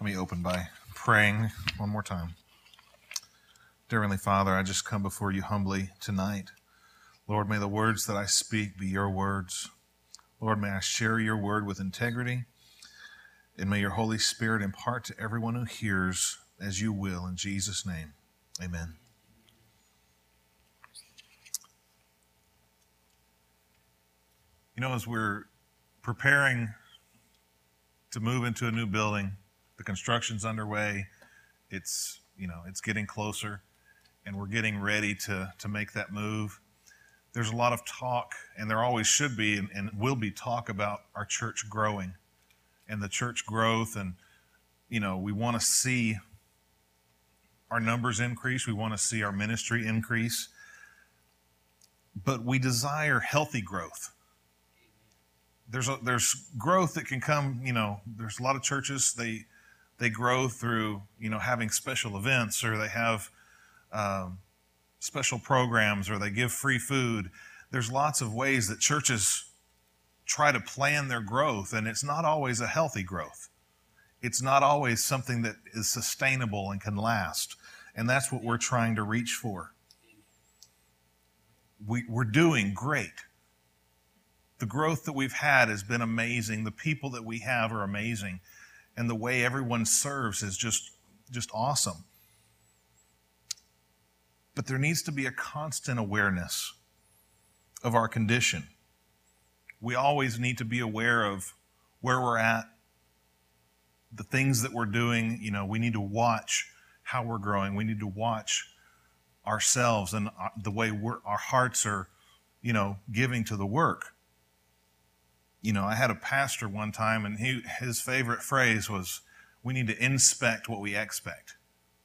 Let me open by praying one more time. Dear Heavenly Father, I just come before you humbly tonight. Lord, may the words that I speak be your words. Lord, may I share your word with integrity, and may your Holy Spirit impart to everyone who hears as you will. In Jesus' name, amen. You know, as we're preparing to move into a new building, the construction's underway. It's getting closer, and we're getting ready to make that move. There's a lot of talk, and there always should be and will be talk about our church growing and the church growth. And, we want to see our numbers increase. We want to see our ministry increase. But we desire healthy growth. There's growth that can come, there's a lot of churches, they grow through, having special events, or they have special programs, or they give free food. There's lots of ways that churches try to plan their growth, and it's not always a healthy growth. It's not always something that is sustainable and can last, and that's what we're trying to reach for. We're doing great. The growth that we've had has been amazing. The people that we have are amazing, and the way everyone serves is just awesome. But there needs to be a constant awareness of our condition. We always need to be aware of where we're at, the things that we're doing. We need to watch how we're growing. We need to watch ourselves and the way our hearts are, giving to the work. I had a pastor one time, and his favorite phrase was, we need to inspect what we expect.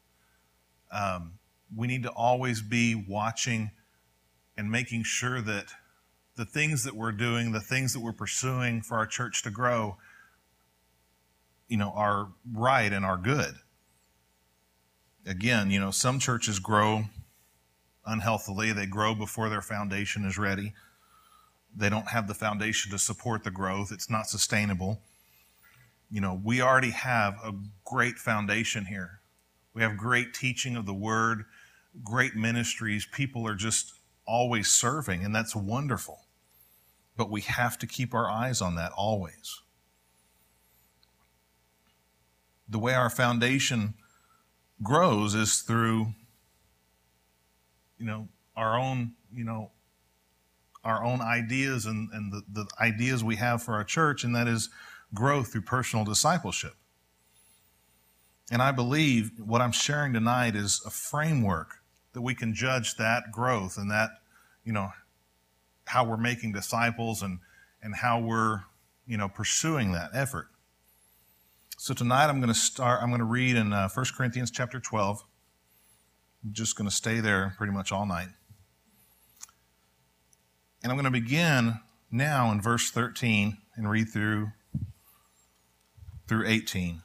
We need to always be watching and making sure that the things that we're doing, the things that we're pursuing for our church to grow, are right and are good. Again, some churches grow unhealthily. They grow before their foundation is ready. They don't have the foundation to support the growth. It's not sustainable. We already have a great foundation here. We have great teaching of the word, great ministries. People are just always serving, and that's wonderful. But we have to keep our eyes on that always. The way our foundation grows is through, our own ideas and the ideas we have for our church, and that is growth through personal discipleship. And I believe what I'm sharing tonight is a framework that we can judge that growth and that, how we're making disciples and how we're, pursuing that effort. So tonight I'm going to read in 1 Corinthians chapter 12. I'm just going to stay there pretty much all night. And I'm going to begin now in verse 13 and read through 18.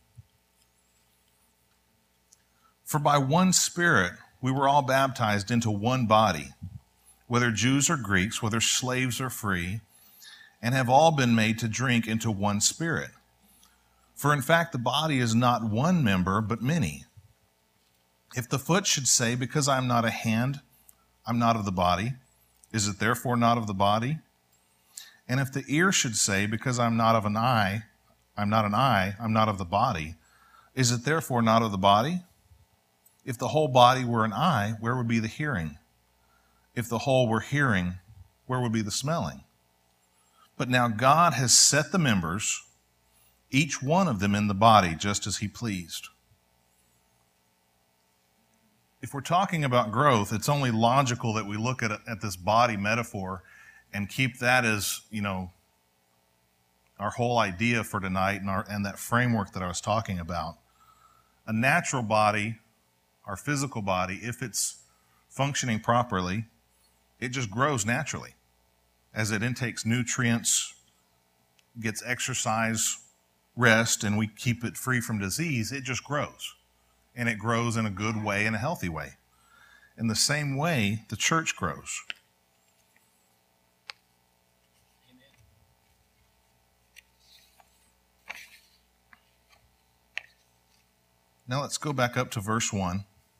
For by one Spirit we were all baptized into one body, whether Jews or Greeks, whether slaves or free, and have all been made to drink into one Spirit. For in fact the body is not one member, but many. If the foot should say, because I am not a hand, I'm not of the body, is it therefore not of the body? And if the ear should say, because I'm not an eye, I'm not of the body, is it therefore not of the body? If the whole body were an eye, where would be the hearing? If the whole were hearing, where would be the smelling? But now God has set the members, each one of them in the body, just as he pleased. If we're talking about growth, it's only logical that we look at this body metaphor and keep that as, our whole idea for tonight and that framework that I was talking about. A natural body, our physical body, if it's functioning properly, it just grows naturally. As it intakes nutrients, gets exercise, rest, and we keep it free from disease, it just grows. And it grows in a good way, in a healthy way. In the same way, the church grows. Now let's go back up to verse 1.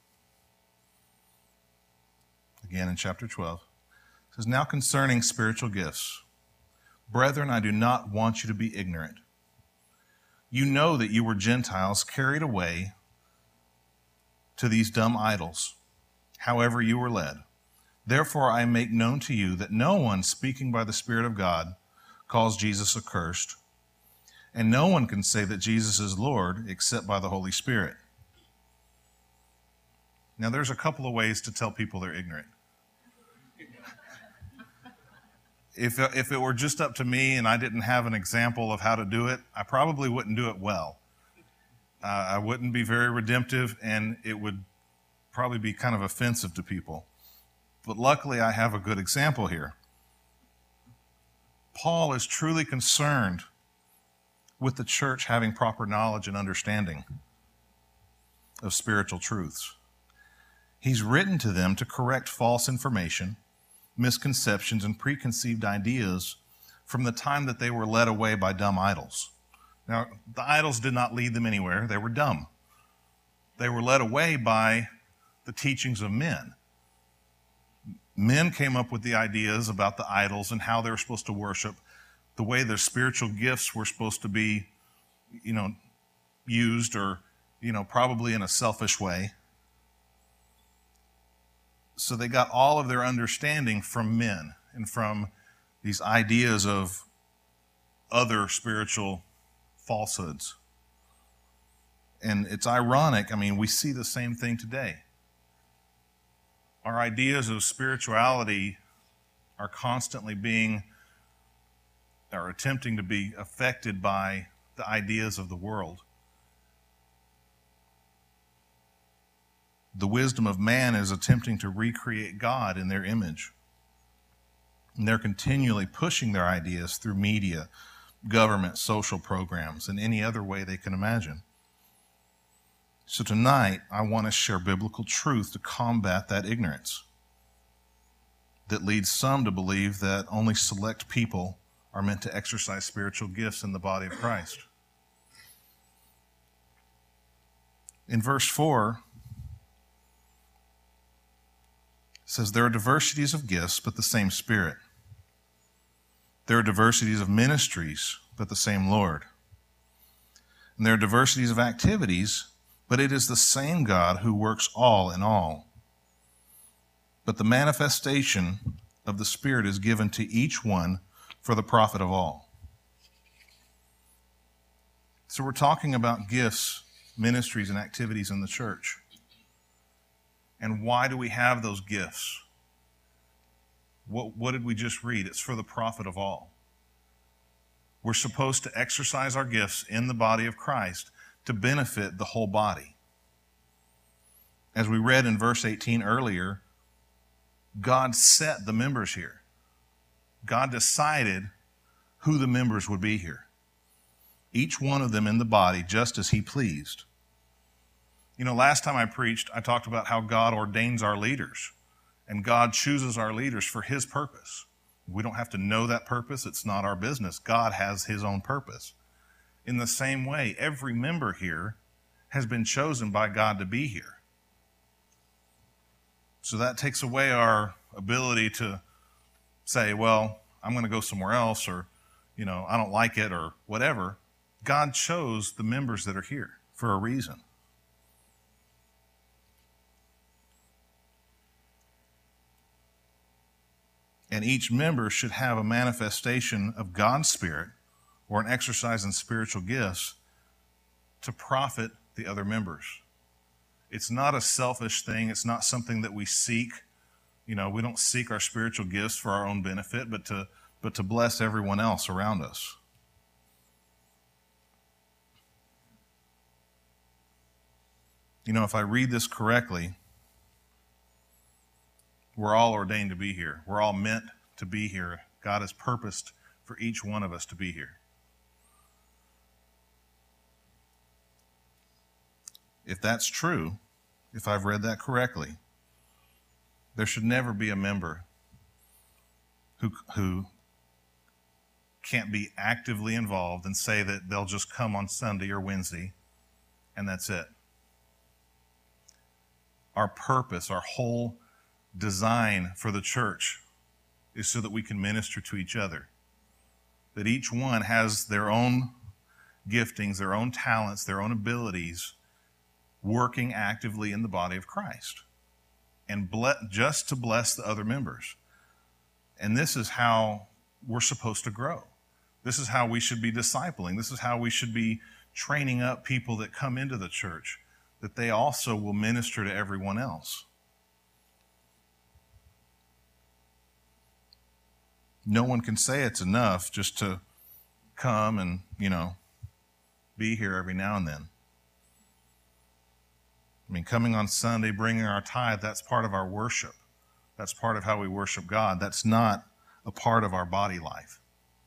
Again in chapter 12. It says, now concerning spiritual gifts, brethren, I do not want you to be ignorant. You know that you were Gentiles carried away to these dumb idols, however you were led. Therefore I make known to you that no one speaking by the Spirit of God calls Jesus accursed, and no one can say that Jesus is Lord except by the Holy Spirit. Now there's a couple of ways to tell people they're ignorant. If it were just up to me and I didn't have an example of how to do it, I probably wouldn't do it well. I wouldn't be very redemptive, and it would probably be kind of offensive to people. But luckily, I have a good example here. Paul is truly concerned with the church having proper knowledge and understanding of spiritual truths. He's written to them to correct false information, misconceptions, and preconceived ideas from the time that they were led away by dumb idols. Now, the idols did not lead them anywhere. They were dumb. They were led away by the teachings of men. Men came up with the ideas about the idols and how they were supposed to worship, the way their spiritual gifts were supposed to be, used, or, probably in a selfish way. So they got all of their understanding from men and from these ideas of other spiritual falsehoods. And it's ironic, we see the same thing today. Our ideas of spirituality are constantly attempting to be affected by the ideas of the world. The wisdom of man is attempting to recreate God in their image. And they're continually pushing their ideas through media, government, social programs, and any other way they can imagine. So tonight, I want to share biblical truth to combat that ignorance that leads some to believe that only select people are meant to exercise spiritual gifts in the body of Christ. In verse 4, it says, there are diversities of gifts, but the same Spirit. There are diversities of ministries, but the same Lord. And there are diversities of activities, but it is the same God who works all in all. But the manifestation of the Spirit is given to each one for the profit of all. So we're talking about gifts, ministries, and activities in the church. And why do we have those gifts? What did we just read? It's for the profit of all. We're supposed to exercise our gifts in the body of Christ to benefit the whole body. As we read in verse 18 earlier, God set the members here. God decided who the members would be here. Each one of them in the body just as he pleased. Last time I preached, I talked about how God ordains our leaders, and God chooses our leaders for his purpose. We don't have to know that purpose. It's not our business. God has his own purpose. In the same way, every member here has been chosen by God to be here. So that takes away our ability to say, well, I'm going to go somewhere else, or, I don't like it, or whatever. God chose the members that are here for a reason. And each member should have a manifestation of God's Spirit or an exercise in spiritual gifts to profit the other members. It's not a selfish thing. It's not something that we seek. We don't seek our spiritual gifts for our own benefit, but to bless everyone else around us. If I read this correctly, we're all ordained to be here. We're all meant to be here. God has purposed for each one of us to be here. If that's true, if I've read that correctly, there should never be a member who can't be actively involved and say that they'll just come on Sunday or Wednesday and that's it. our purpose, our whole design for the church is so that we can minister to each other. That each one has their own giftings, their own talents, their own abilities, working actively in the body of Christ, and just to bless the other members. And this is how we're supposed to grow. This is how we should be discipling. This is how we should be training up people that come into the church, that they also will minister to everyone else. No one can say it's enough just to come and, be here every now and then. I mean, coming on Sunday, bringing our tithe, that's part of our worship. That's part of how we worship God. That's not a part of our body life.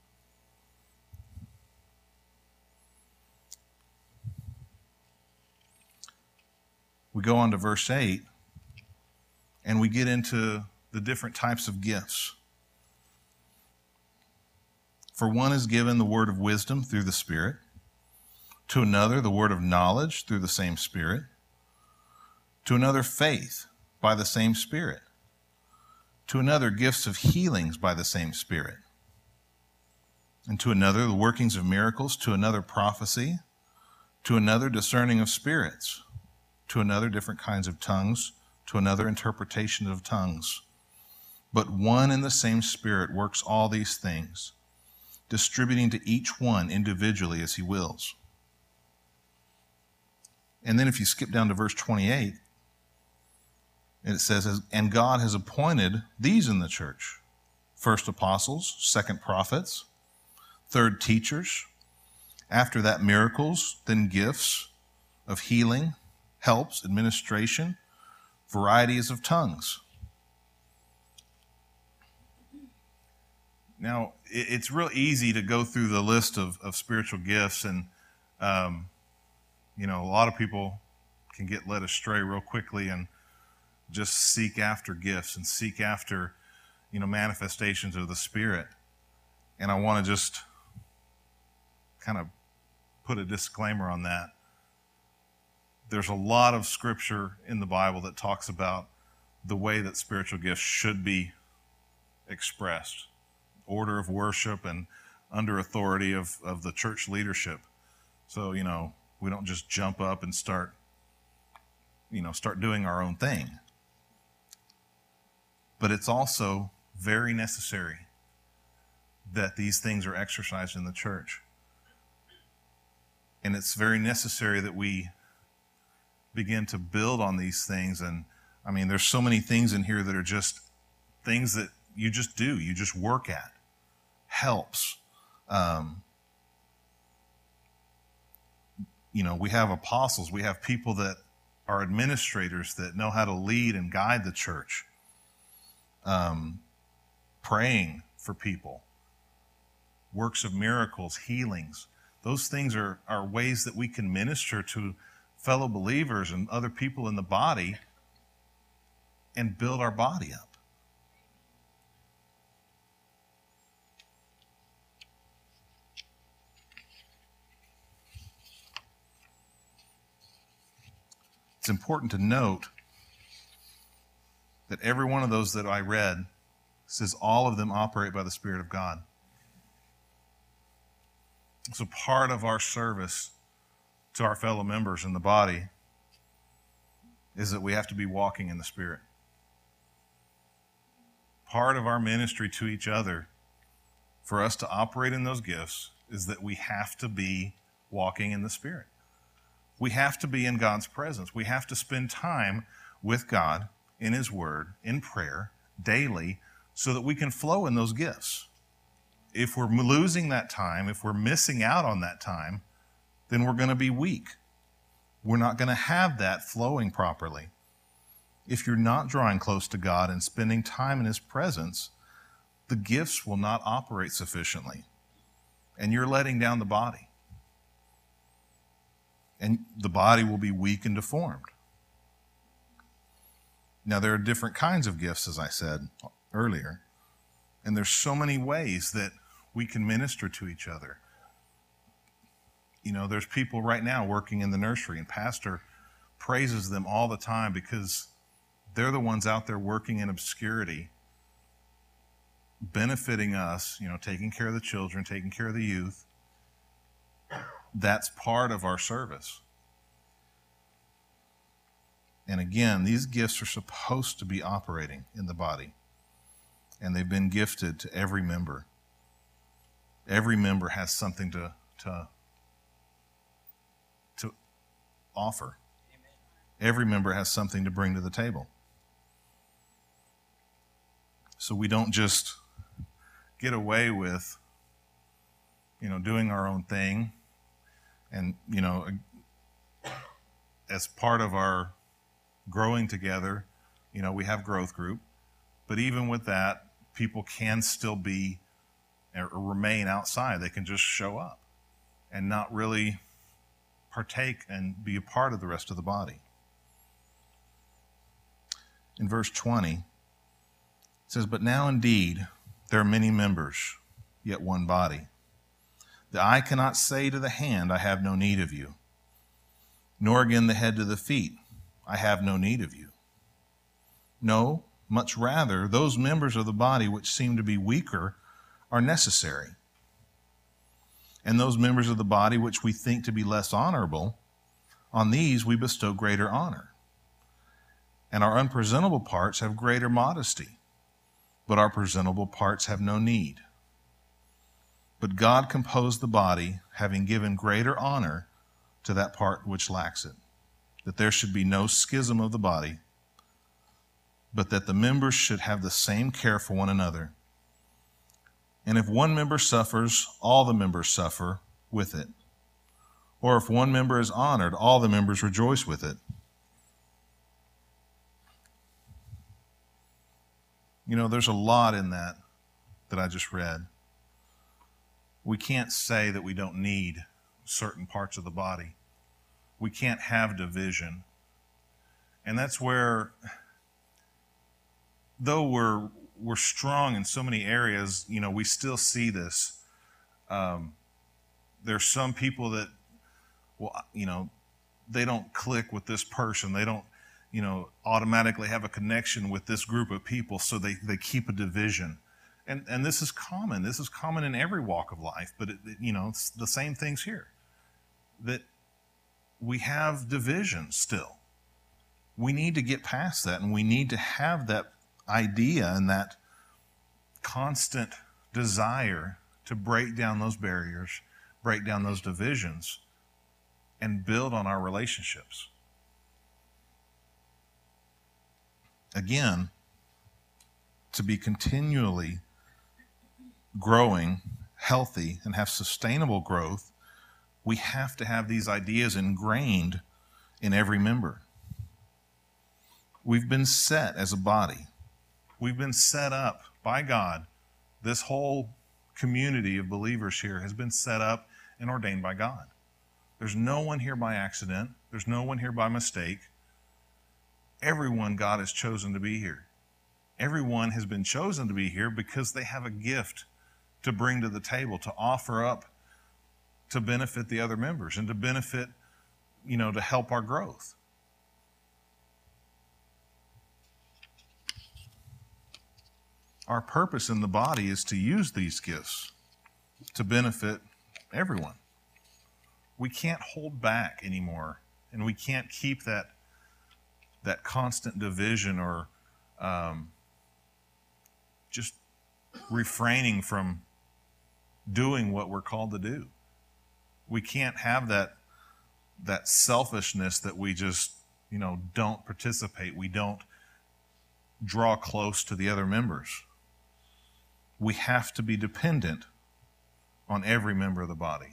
We go on to verse 8, and we get into the different types of gifts. For one is given the word of wisdom through the Spirit, to another the word of knowledge through the same Spirit, to another faith by the same Spirit, to another gifts of healings by the same Spirit, and to another the workings of miracles, to another prophecy, to another discerning of spirits, to another different kinds of tongues, to another interpretation of tongues. But one and the same Spirit works all these things, distributing to each one individually as he wills. And then if you skip down to verse 28, it says, and God has appointed these in the church: first apostles, second prophets, third teachers, after that miracles, then gifts of healing, helps, administration, varieties of tongues. Now, it's real easy to go through the list of spiritual gifts, and a lot of people can get led astray real quickly and just seek after gifts and seek after, manifestations of the Spirit. And I want to just kind of put a disclaimer on that. There's a lot of scripture in the Bible that talks about the way that spiritual gifts should be expressed. Order of worship and under authority of the church leadership. So, we don't just jump up and start doing our own thing. But it's also very necessary that these things are exercised in the church. And it's very necessary that we begin to build on these things. And there's so many things in here that are just things that you just do, you just work at. Helps. We have apostles, we have people that are administrators that know how to lead and guide the church. Praying for people, works of miracles, healings. Those things are ways that we can minister to fellow believers and other people in the body and build our body up. It's important to note that every one of those that I read says all of them operate by the Spirit of God. So part of our service to our fellow members in the body is that we have to be walking in the Spirit. Part of our ministry to each other, for us to operate in those gifts, is that we have to be walking in the Spirit. We have to be in God's presence. We have to spend time with God in His Word, in prayer, daily, so that we can flow in those gifts. If we're losing that time, if we're missing out on that time, then we're going to be weak. We're not going to have that flowing properly. If you're not drawing close to God and spending time in His presence, the gifts will not operate sufficiently. And you're letting down the body. And the body will be weak and deformed. Now, there are different kinds of gifts, as I said earlier. And there's so many ways that we can minister to each other. There's people right now working in the nursery, and Pastor praises them all the time because They're the ones out there working in obscurity, benefiting us, taking care of the children, taking care of the youth. That's part of our service. And again, these gifts are supposed to be operating in the body. And they've been gifted to every member. Every member has something to offer. Every member has something to bring to the table. So we don't just get away with, doing our own thing. And, as part of our growing together, we have growth group. But even with that, people can still be or remain outside. They can just show up and not really partake and be a part of the rest of the body. In verse 20, it says, "But now indeed there are many members, yet one body. The eye cannot say to the hand, I have no need of you, nor again the head to the feet, I have no need of you. No, much rather, those members of the body which seem to be weaker are necessary. And those members of the body which we think to be less honorable, on these we bestow greater honor. And our unpresentable parts have greater modesty, but our presentable parts have no need. But God composed the body, having given greater honor to that part which lacks it, that there should be no schism of the body, but that the members should have the same care for one another. And if one member suffers, all the members suffer with it. Or if one member is honored, all the members rejoice with it. There's a lot in that I just read. We can't say that we don't need certain parts of the body. We can't have division. And that's where, though we're strong in so many areas, we still see this. There's some people that, they don't click with this person. They don't, automatically have a connection with this group of people, so they keep a division. And this is common. This is common in every walk of life, but it's the same things here. That we have division still. We need to get past that, and we need to have that idea and that constant desire to break down those barriers, break down those divisions, and build on our relationships. Again, to be continually growing, healthy, and have sustainable growth, we have to have these ideas ingrained in every member. We've been set as a body. We've been set up by God. This whole community of believers here has been set up and ordained by God. There's no one here by accident. There's no one here by mistake. Everyone God has chosen to be here. Everyone has been chosen to be here because they have a gift to bring to the table, to offer up, to benefit the other members, and to benefit, to help our growth. Our purpose in the body is to use these gifts to benefit everyone. We can't hold back anymore, and we can't keep that constant division or just refraining from doing what we're called to do. We can't have that selfishness that we just, don't participate. We don't draw close to the other members. We have to be dependent on every member of the body.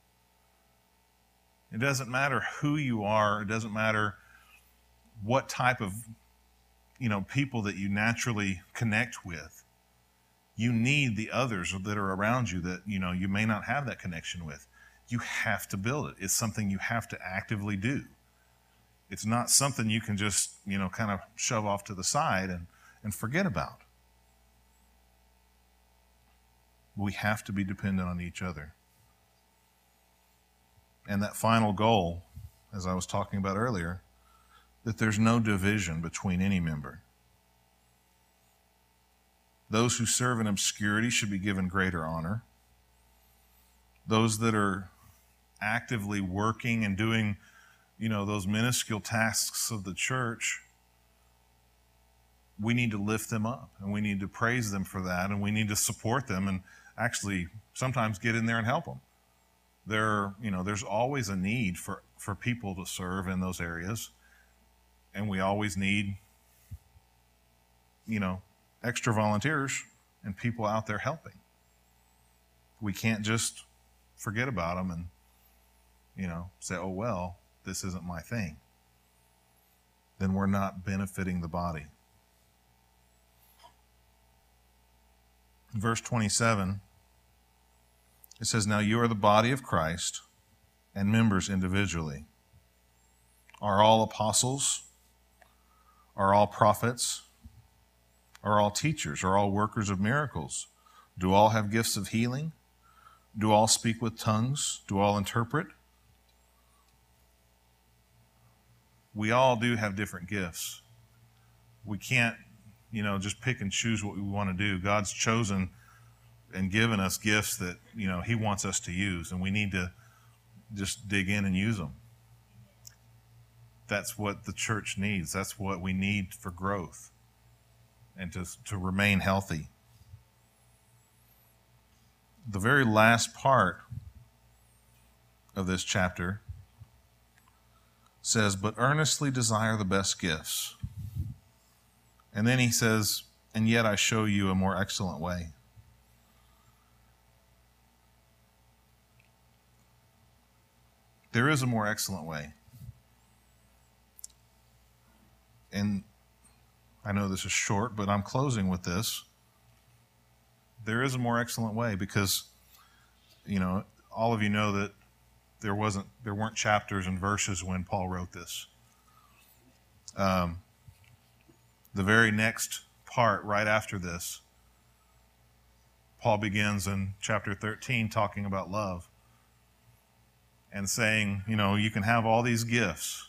It doesn't matter who you are. It doesn't matter what type of, people that you naturally connect with. You need the others that are around you that, you may not have that connection with. You have to build it. It's something you have to actively do. It's not something you can just, kind of shove off to the side and forget about. We have to be dependent on each other. And that final goal, as I was talking about earlier, that there's no division between any member. Those who serve in obscurity should be given greater honor. Those that are actively working and doing, those minuscule tasks of the church, we need to lift them up, and we need to praise them for that, and we need to support them, and actually sometimes get in there and help them. There's always a need for people to serve in those areas, and we always need, extra volunteers and people out there helping. We can't just forget about them and, say, oh, well, this isn't my thing. Then we're not benefiting the body. In verse 27, it says, now you are the body of Christ and members individually. Are all apostles? Are all prophets? Are all teachers? Are all workers of miracles? Do all have gifts of healing? Do all speak with tongues? Do all interpret? We all do have different gifts. We can't, just pick and choose what we want to do. God's chosen and given us gifts that, He wants us to use, and we need to just dig in and use them. That's what the church needs. That's what we need for growth and to remain healthy. The very last part of this chapter says, but earnestly desire the best gifts. And then he says, and yet I show you a more excellent way. There is a more excellent way. And I know this is short, but I'm closing with this. There is a more excellent way because, all of you know that there weren't chapters and verses when Paul wrote this. The very next part right after this, Paul begins in chapter 13 talking about love and saying, you can have all these gifts.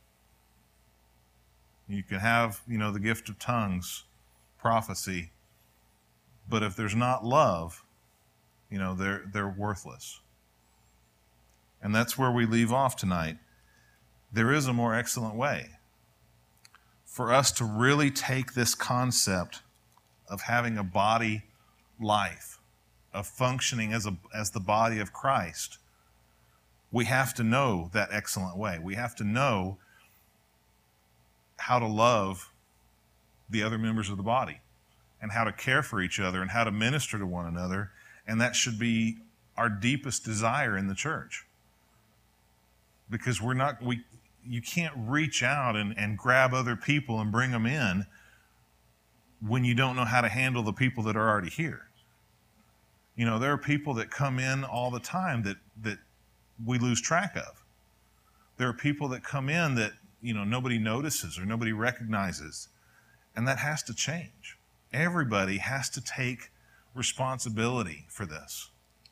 You can have, the gift of tongues, prophecy, but if there's not love, they're worthless. And that's where we leave off tonight. There is a more excellent way for us to really take this concept of having a body life, of functioning as the body of Christ. We have to know that excellent way. We have to know how to love the other members of the body and how to care for each other and how to minister to one another. And that should be our deepest desire in the church. Because you can't reach out and grab other people and bring them in when you don't know how to handle the people that are already here. There are people that come in all the time that we lose track of. There are people that come in that, nobody notices or nobody recognizes. And that has to change. Everybody has to take responsibility for this.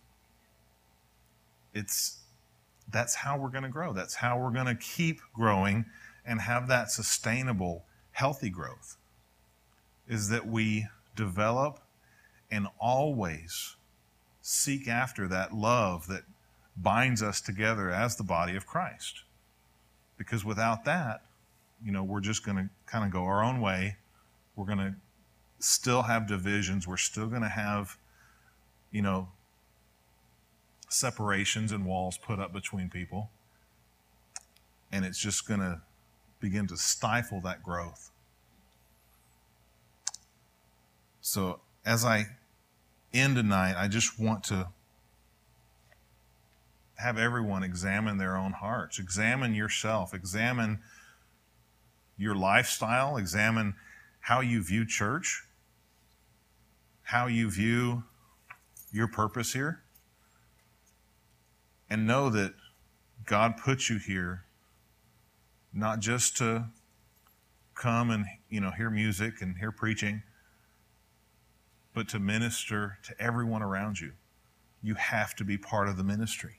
That's how we're going to grow. That's how we're going to keep growing and have that sustainable, healthy growth, is that we develop and always seek after that love that binds us together as the body of Christ. Because without that, we're just going to kind of go our own way. We're going to still have divisions. We're still going to have, separations and walls put up between people. And it's just going to begin to stifle that growth. So as I end tonight, I just want to have everyone examine their own hearts. Examine yourself. Examine your lifestyle. Examine how you view church. How you view your purpose here. And know that God put you here not just to come and, hear music and hear preaching, but to minister to everyone around you. You have to be part of the ministry.